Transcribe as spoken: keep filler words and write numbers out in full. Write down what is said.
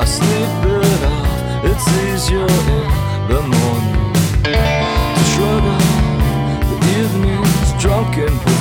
sleep it off. It's easier in the morning to shrug off the evening's drunken